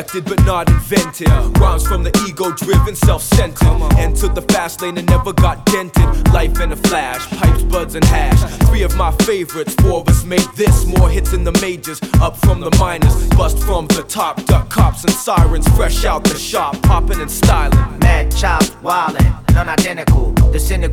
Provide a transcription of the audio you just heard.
perfected but not invented. Rhymes from the ego-driven, self-centered. Entered the fast lane and never got dented. Life in a flash, pipes, buds, and hash. 3 of my favorites, 4 of us made this. More hits in the majors, up from the minors. Bust from the top, duck cops and sirens. Fresh out the shop, popping and styling. Mad chops, wildin', non-identical. The cynical